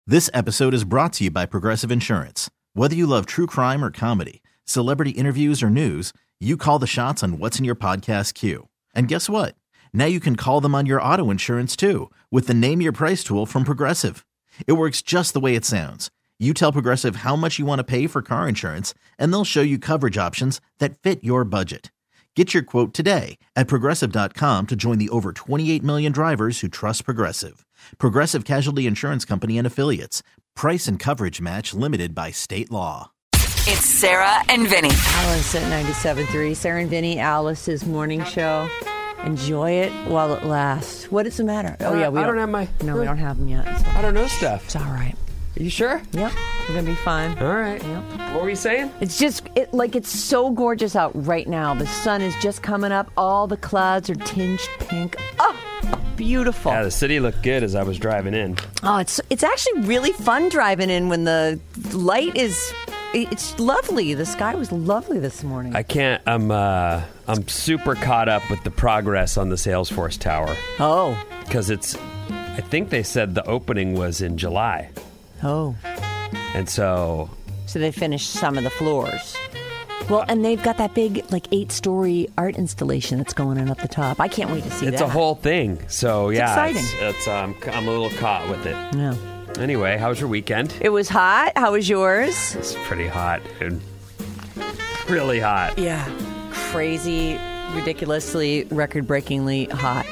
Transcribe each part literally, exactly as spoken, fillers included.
This episode is brought to you by Progressive Insurance. Whether you love true crime or comedy, celebrity interviews or news, you call the shots on what's in your podcast queue. And guess what? Now you can call them on your auto insurance too with the Name Your Price tool from Progressive. It works just the way it sounds. You tell Progressive how much you want to pay for car insurance, and they'll show you coverage options that fit your budget. Get your quote today at Progressive dot com to join the over twenty-eight million drivers who trust Progressive. Progressive Casualty Insurance Company and Affiliates. Price and coverage match limited by state law. It's Sarah and Vinny. Alice at ninety-seven point three. Sarah and Vinny, Alice's morning show. Enjoy it while it lasts. What is the matter? Oh, yeah. We I don't, don't have my... No, we don't have them yet. So I don't know stuff. it's all right. Are you sure? Yep. We're going to be fine. All right. Yep. What were you saying? It's just, it like, it's so gorgeous out right now. The sun is just coming up. All the clouds are tinged pink. Oh, beautiful. Yeah, the city looked good as I was driving in. Oh, it's it's actually really fun driving in when the light is... It's lovely. The sky was lovely this morning. I can't... I'm uh, I'm super caught up with the progress on the Salesforce Tower. Oh. Because it's... I think they said the opening was in July. Oh. And so... So they finished some of the floors. Well, and they've got that big, like, eight-story art installation that's going in up the top. I can't wait to see it's that. It's a whole thing. So, it's yeah. exciting. It's, it's um, I'm a little caught with it. Yeah. Anyway, how was your weekend? It was hot. How was yours? It's pretty hot, dude. Really hot. Yeah. Crazy, ridiculously, record-breakingly hot.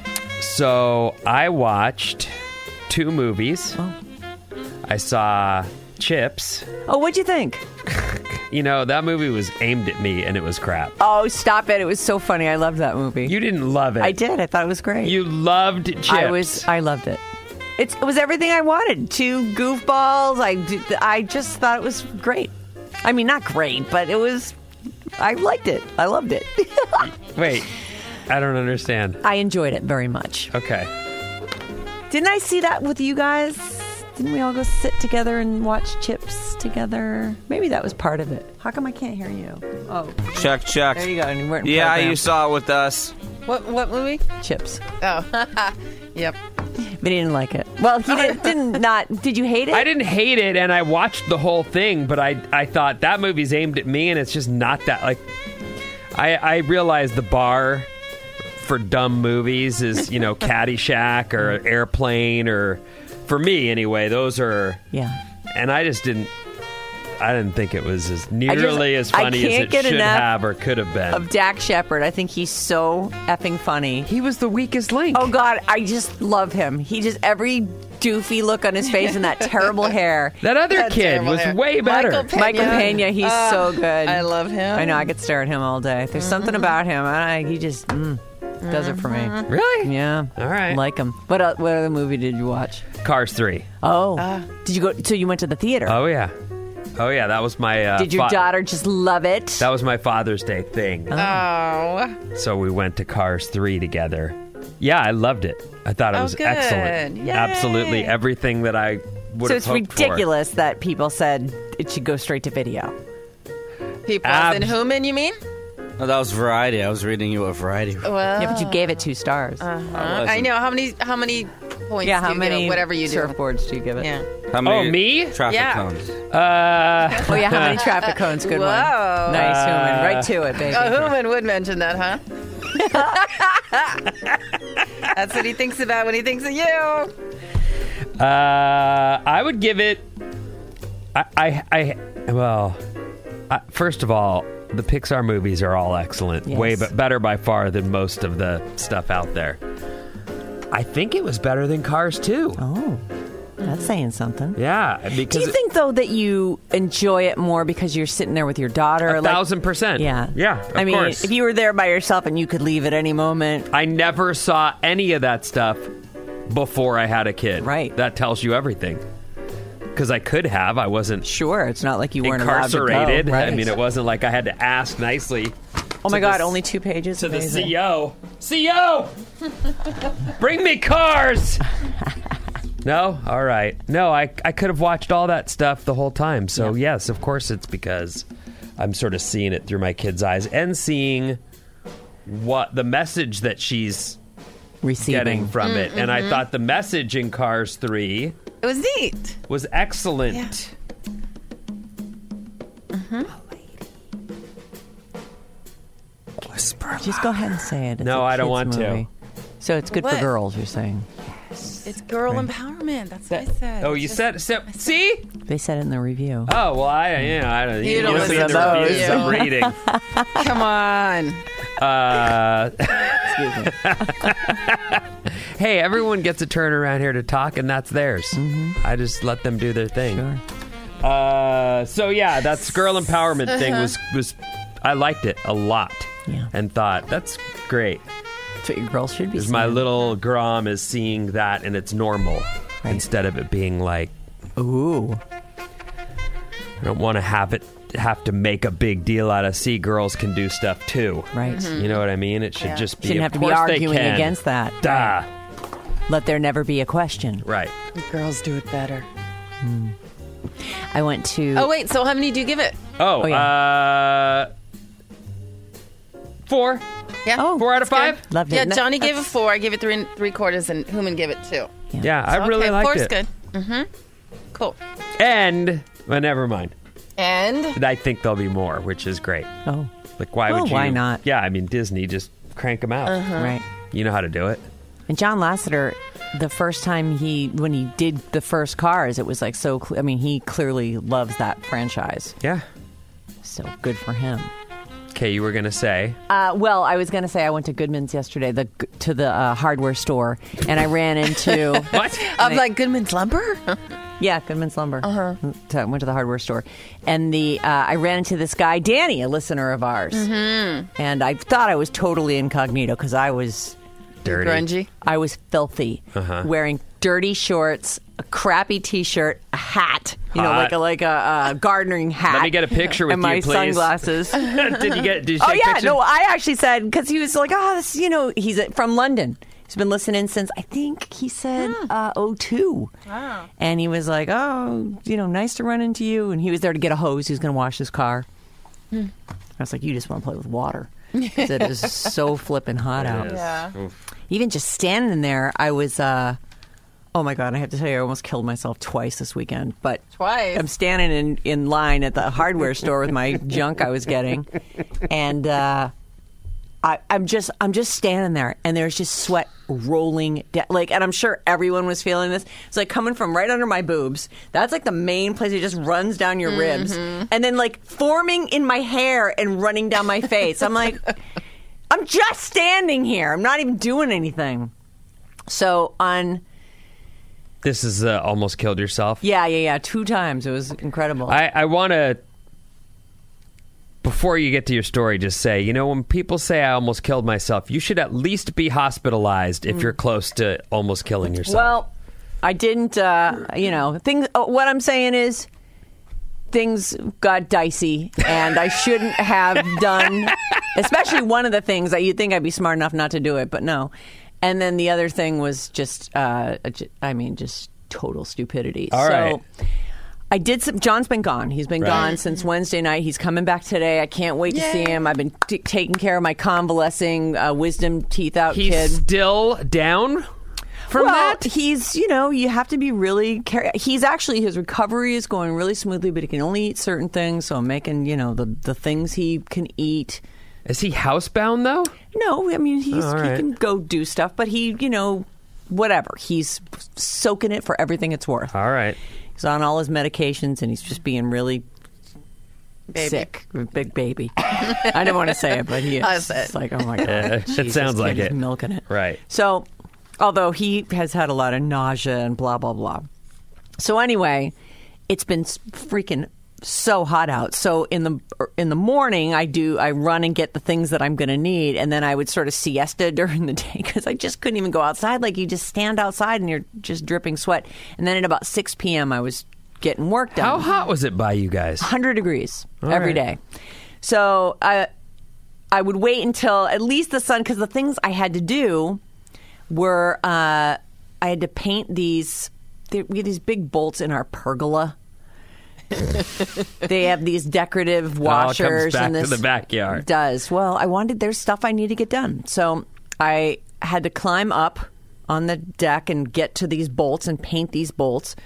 So I watched two movies. Oh. I saw Chips. Oh, what'd you think? You know, that movie was aimed at me, and it was crap. Oh, stop it. It was so funny. I loved that movie. You didn't love it. I did. I thought it was great. You loved Chips. I was. I loved it. It's, it was everything I wanted. Two goofballs. I, I just thought it was great. I mean, not great, but it was... I liked it. I loved it. Wait. I don't understand. I enjoyed it very much. Okay. Didn't I see that with you guys? Didn't we all go sit together and watch Chips together? Maybe that was part of it. How come I can't hear you? Oh. Check, check. There you go. You weren't yeah, programmed. you saw it with us. What what movie? Chips. Oh. Yep. But he didn't like it. Well, he did, didn't not... Did you hate it? I didn't hate it, and I watched the whole thing, but I I thought that movie's aimed at me, and it's just not that... Like, I, I realized the bar for dumb movies is, you know, Caddyshack or Airplane, or... For me, anyway, those are... Yeah. And I just didn't... I didn't think it was as nearly just, as funny as it should enough have or could have been. Of Dak Shepard. I think he's so effing funny. He was the weakest link. Oh, God. I just love him. He just... Every doofy look on his face and that terrible hair. That other That kid terrible was hair. way better. Michael Pena. Michael Pena, he's Uh, so good. I love him. I know. I could stare at him all day. There's something about him. I, he just... Mm, does it for me. Really? Yeah. All right. Like him. What, uh, what other movie did you watch? Cars three. Oh. Uh. Did you go... So you went to the theater? Oh, yeah. Oh, yeah. That was my... Uh, Did your fa- daughter just love it? That was my Father's Day thing. Oh. So we went to Cars three together. Yeah, I loved it. I thought it Oh, was good. excellent. Yay. Absolutely everything that I would So have it's hoped ridiculous that people said it should go straight to video. People Abs- in Human, you mean? Oh, that was Variety. I was reading you a Variety. Well, Yeah, but you gave it two stars. uh-huh. wasn't. I know. How many How many points yeah, do how you many give it? Whatever you do. surfboards do you give it? Yeah. How for it. Oh, me? Traffic Yeah. cones. Uh, Oh, yeah, how many traffic cones? Good Whoa. one. Nice, Uh, Human. Right to it, baby. Oh, Human would mention that, huh? That's what he thinks about when he thinks of you. uh, I would give it... I... I, I well, I, first of all, the Pixar movies are all excellent. Yes. Way be- better by far than most of the stuff out there. I think it was better than Cars two. Oh, that's saying something. Yeah, Do because you think, though, that you enjoy it more because you're sitting there with your daughter? a like, thousand percent. Yeah. Yeah, of I mean, course. if you were there by yourself and you could leave at any moment. I never saw any of that stuff before I had a kid. Right. That tells you everything. Because I could have. I wasn't Sure, it's not like you weren't incarcerated. allowed to go. Right. I mean, it wasn't like I had to ask nicely. Oh, my to God, the- only two pages? To the Amazing. C O. C O! Bring me cars! No? All right. No, I, I could have watched all that stuff the whole time. So, Yeah. yes, of course it's because I'm sort of seeing it through my kid's eyes and seeing what the message that she's Receiving. getting from it. And I thought the message in Cars three It was neat. was excellent. Yeah. Whisper. Just go ahead and say it. It's No, a I don't kids' want to. movie. So it's good What? for girls, you're saying. It's girl empowerment. That's what I said. Oh, It's you just- said, so, see? They said it in the review. Oh, well, I, you know, I don't, You don't see listen the to reviews those. I'm reading. Come on. Uh, Excuse me. hey, everyone gets a turn around here to talk, and that's theirs. I just let them do their thing. Sure. Uh, so yeah, that's girl empowerment thing was was I liked it a lot, Yeah. and thought that's great. That's what your girls should be Because seeing. my little Grom is seeing that, and it's normal Right. instead of it being like Ooh. I don't want to have it have to make a big deal out of. See, girls can do stuff too. Right. You know what I mean? It should Yeah. just be. Shouldn't of have to be course they arguing can. against that. Duh. Let there never be a question. Right. Girls do it better. I went to. Oh, wait. So how many do you give it? Oh, Oh, uh, four. Yeah. Oh, Four out of That's five? good. Loved it. Yeah, No, Johnny gave it that's- four. I gave it three and three quarters, and Human gave it two. Yeah, I really okay, liked four's it. good. Mm-hmm. Cool. And, well, never mind. And I think there'll be more, which is great. Oh, Like, why Well, would you? why not? Yeah, I mean, Disney, just crank them out. right. You know how to do it. And John Lasseter, the first time he, when he did the first Cars, it was like so, cl- I mean, he clearly loves that franchise. Yeah. So good for him. Okay, you were going to say. Uh, well, I was going to say I went to Goodman's yesterday, the to the uh, hardware store, and I ran into What? I'm like Goodman's Lumber. yeah, Goodman's Lumber. Uh-huh. So I went to the hardware store, and the uh, I ran into this guy, Danny, a listener of ours, mm-hmm. and I thought I was totally incognito because I was Dirty. Grungy. I was filthy, Uh-huh. wearing dirty shorts, a crappy T-shirt, a hat, you know, Hot. like a like a, a gardening hat. Let me get a picture with and my you, please. sunglasses. did you get? Did you Oh take yeah, pictures? no, I actually said because he was like, oh, this, you know, he's uh, from London. He's been listening since I think he said uh, oh two. Wow. And he was like, oh, you know, nice to run into you. And he was there to get a hose. He was going to wash his car. I was like, you just want to play with water. 'Cause it is so flipping hot out. Yeah. Even just standing there, I was. Uh, oh my god! I have to tell you, I almost killed myself twice this weekend. But Twice? I'm standing in, in line at the hardware store with my junk I was getting, and uh, I, I'm just I'm just standing there, and there's just sweat rolling down. Like, and I'm sure everyone was feeling this. It's like coming from right under my boobs. That's like the main place. It just runs down your ribs, and then like forming in my hair and running down my face. I'm like, I'm just standing here. I'm not even doing anything. So on. This is uh, almost killed yourself. Yeah, yeah, yeah. Two times. It was incredible. I, I want to, before you get to your story, just say, you know, when people say I almost killed myself, you should at least be hospitalized if you're close to almost killing yourself. Well, I didn't, uh, you know, things, uh, what I'm saying is things got dicey and I shouldn't have done, especially one of the things that you'd think I'd be smart enough not to do it, but no. And then the other thing was just, uh, I mean, just total stupidity. All so right. I did some, John's been gone. He's been Right. gone since Wednesday night. He's coming back today. I can't wait to see him. I've been t- taking care of my convalescing uh, wisdom teeth out He's kid. still down from well, that? he's, you know, you have to be really careful. He's actually, his recovery is going really smoothly, but he can only eat certain things. So I'm making, you know, the, the things he can eat. Is he housebound, though? No, I mean, he's, Oh, all he right. can go do stuff, but he, you know, whatever. He's soaking it for everything it's worth. All right. He's on all his medications and he's just being really Baby. sick. Big baby. I didn't want to say it, but he is. I said. It's like, oh my God. Yeah, it Jesus, sounds like kid is it. milking it. Right. So, although he has had a lot of nausea and blah, blah, blah. So anyway, it's been s- freaking so hot out. So in the in the morning, I do I run and get the things that I'm going to need, and then I would sort of siesta during the day because I just couldn't even go outside. Like you just stand outside and you're just dripping sweat. And then at about six p.m., I was getting work done. How hot was it by you guys? one hundred degrees All every right. day. So I I would wait until at least the sun, because the things I had to do were uh, I had to paint these. They, we had these big bolts in our pergola. They have these decorative It all washers comes back and this to the backyard. It does. Well, I wanted there's stuff I need to get done, so I had to climb up on the deck and get to these bolts and paint these bolts.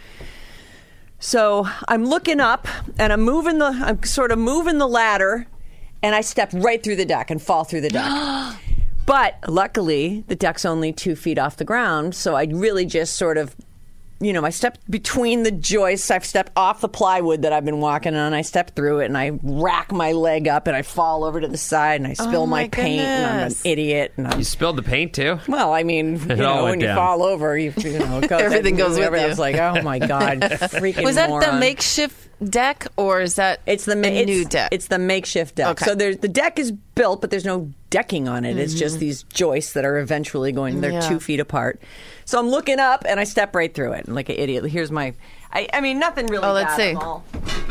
So I'm looking up and I'm moving the, I'm sort of moving the ladder, and I step right through the deck and fall through the deck. But luckily, the deck's only two feet off the ground, so I really just sort of, you know, I stepped between the joists. I've stepped off the plywood that I've been walking on. I step through it, and I rack my leg up, and I fall over to the side, and I spill Oh, my, my paint, and I'm an goodness. idiot. And I'm, You spilled the paint too? well, I mean, you all know, went when you down. fall over, you, you know, it goes, Everything goes with I you. was like, oh my god, freaking Was that the moron. makeshift deck, or is that It's the ma- a it's, new deck? It's the makeshift deck. Okay. So there's the deck is built, but there's no decking on it. It's just these joists that are eventually going. They're Yeah. two feet apart. So I'm looking up and I step right through it like an idiot. Here's my. I, I mean, nothing really. Oh, let's bad see. at all.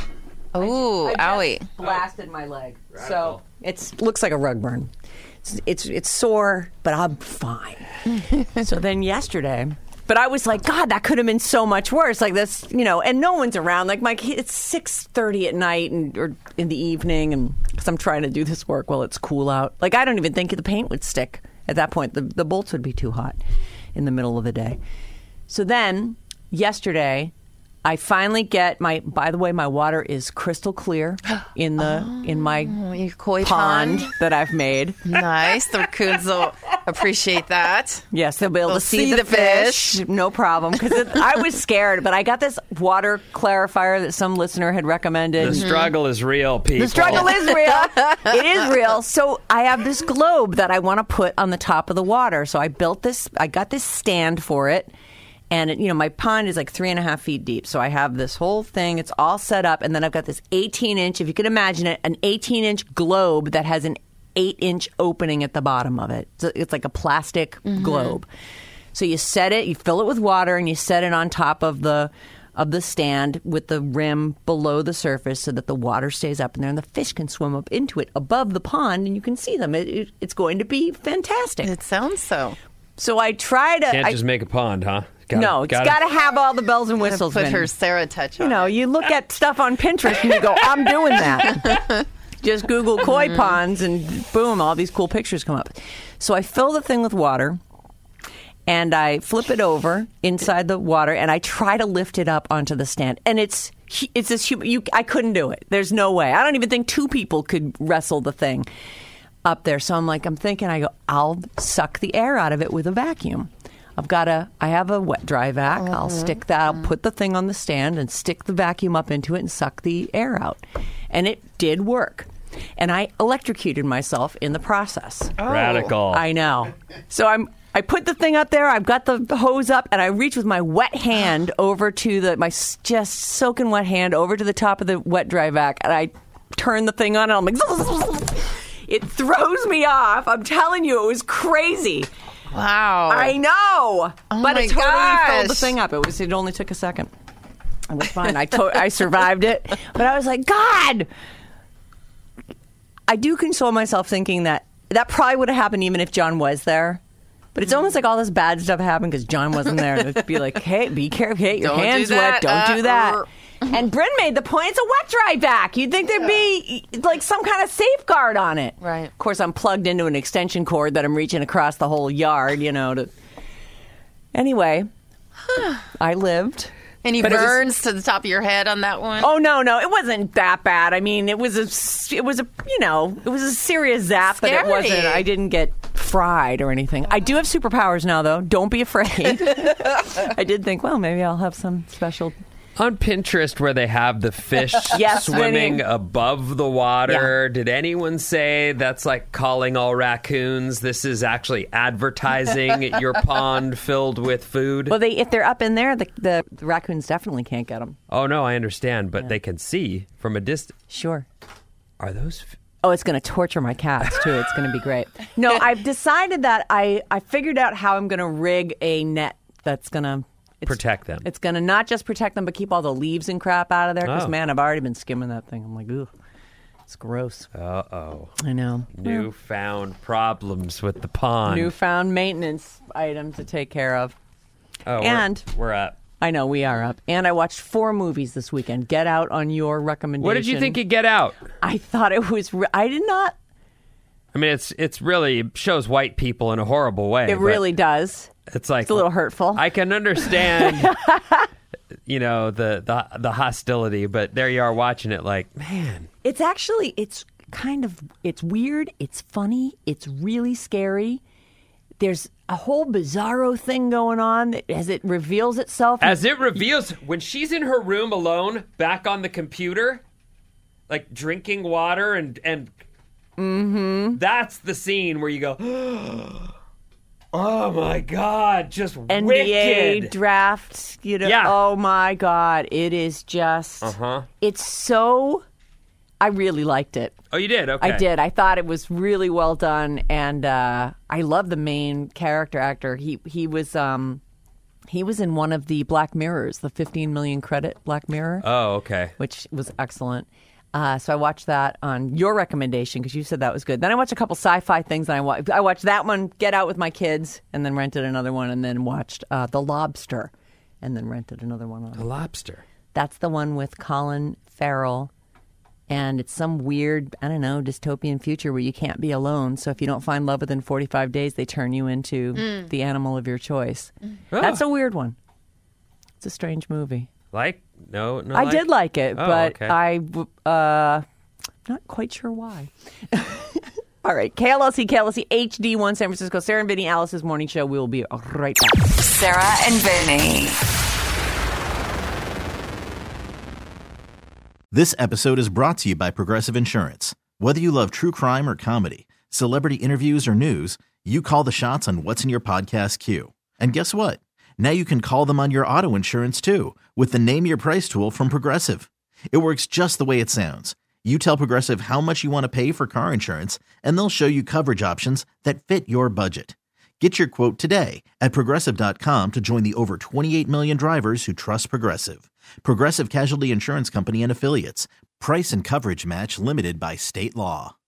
Ooh, I just owie. blasted my leg. So it's looks like a rug burn. It's it's, it's sore, but I'm fine. So then yesterday. But I was like, God, that could have been so much worse. Like this, you know, and no one's around. Like my kid, it's six thirty at night and or in the evening, and because I'm trying to do this work while it's cool out. Like I don't even think the paint would stick at that point. The the bolts would be too hot in the middle of the day. So then yesterday, I finally get my. By the way, my water is crystal clear in the Oh, in my your koi pond pond. that I've made. Nice. The raccoons will appreciate that. Yes, they'll be able They'll to see, see the, the fish. fish. No problem. Because I was scared, but I got this water clarifier that some listener had recommended. The struggle is real, people. The struggle is real. It is real. So I have this globe that I want to put on the top of the water. So I built this. I got this stand for it. And, it, you know, my pond is like three and a half feet deep. So I have this whole thing. It's all set up. And then I've got this eighteen inch, if you could imagine it, an eighteen inch globe that has an eight inch opening at the bottom of it. So it's like a plastic globe. So you set it, you fill it with water, and you set it on top of the of the stand with the rim below the surface so that the water stays up in there and the fish can swim up into it above the pond and you can see them. It, it, it's going to be fantastic. It sounds so. So I try to... Can't I, just make a pond, huh? Gotta, no, it's got to have all the bells and whistles. Put Vinny. her Sarah touch on You know, it. you look at stuff on Pinterest and you go, I'm doing that. Just Google koi ponds and boom, all these cool pictures come up. So I fill the thing with water and I flip it over inside the water and I try to lift it up onto the stand. And it's it's this human, you, I couldn't do it. There's no way. I don't even think two people could wrestle the thing up there. So I'm like, I'm thinking, I go, I'll suck the air out of it with a vacuum. I've got a, I have a wet dry vac. Mm-hmm. I'll stick that, I'll put the thing on the stand and stick the vacuum up into it and suck the air out. And it did work. And I electrocuted myself in the process. Radical. I know. So I'm, I put the thing up there, I've got the hose up, and I reach with my wet hand over to the, my s- just soaking wet hand over to the top of the wet dry vac, and I turn the thing on, and I'm like, it throws me off. I'm telling you, it was crazy. Wow. I know, Oh but my it totally filled the gosh. thing up. It was. It only took a second. It was fine. I to- I survived it, but I was like, God. I do console myself thinking that that probably would have happened even if John was there. But it's almost like all this bad stuff happened because John wasn't there. It'd be like, hey, be careful. Hey, your Don't do hands that. wet. Don't do Uh, that. uh. And Bryn made the point, it's a wet dry vac. You'd think there'd be like some kind of safeguard on it. Right. Of course, I'm plugged into an extension cord that I'm reaching across the whole yard, you know. To Anyway, I lived. Any But it was- burns to the top of your head on that one? Oh no, no, it wasn't that bad. I mean, it was a, it was a, you know, it was a serious zap, but it Scary. wasn't. I didn't get fried or anything. I do have superpowers now, though. Don't be afraid. I did think, well, maybe I'll have some special. On Pinterest, where they have the fish Yes, swimming Vinny. above the water, did anyone say that's like calling all raccoons? This is actually advertising your pond filled with food? Well, they if they're up in there, the, the, the raccoons definitely can't get them. Oh, no, I understand, but they can see from a distance. Sure. Are those... F- Oh, it's going to torture my cats, too. It's going to be great. No, I've decided that I, I figured out how I'm going to rig a net that's going to... protect them? It's going to not just protect them, but keep all the leaves and crap out of there. Because, Oh. man, I've already been skimming that thing. I'm like, ooh, it's gross. Uh-oh. I know. Newfound problems with the pond. Newfound maintenance items to take care of. oh, and- we're, we're up. I know, we are up. And I watched four movies this weekend. Get Out on your recommendation. What did you think of Get Out? I thought it was... Re- I did not... I mean, it's it's really shows white people in a horrible way. It but really does. It's like It's a little hurtful. I can understand, you know, the, the the hostility, but there you are watching it like, man. It's actually, it's kind of, it's weird, it's funny, it's really scary. There's a whole bizarro thing going on that, as it reveals itself. As it reveals, when she's in her room alone, back on the computer, like drinking water and, and mm-hmm. that's the scene where you go, oh my God, just N B A wicked. draft, you know, Yeah. oh my God, it is just, Uh-huh. it's so, I really liked it. Oh, you did? Okay. I did. I thought it was really well done, and uh, I love the main character actor. He he was um, he was in one of the Black Mirrors, the fifteen million credit Black Mirror, Oh, okay. which was excellent. Uh, so I watched that on your recommendation because you said that was good. Then I watched a couple sci-fi things, and I, wa- I watched that one, Get Out with my kids, and then rented another one, and then watched uh, The Lobster, and then rented another one. A On. lobster. That's the one with Colin Farrell. And it's some weird, I don't know, dystopian future where you can't be alone. So if you don't find love within forty-five days, they turn you into Mm. the animal of your choice. Oh. That's a weird one. It's a strange movie. Like? No, no. I like? did like it, Oh, but okay. I, uh, not quite sure why. All right, K L L C, K L L C H D one San Francisco, Sarah and Vinny, Alice's Morning Show. We will be right back. Sarah and Vinny. This episode is brought to you by Progressive Insurance. Whether you love true crime or comedy, celebrity interviews or news, you call the shots on what's in your podcast queue. And guess what? Now you can call them on your auto insurance too with the Name Your Price tool from Progressive. It works just the way it sounds. You tell Progressive how much you want to pay for car insurance, and they'll show you coverage options that fit your budget. Get your quote today at Progressive dot com to join the over twenty-eight million drivers who trust Progressive. Progressive Casualty Insurance Company and Affiliates. Price and coverage match limited by state law.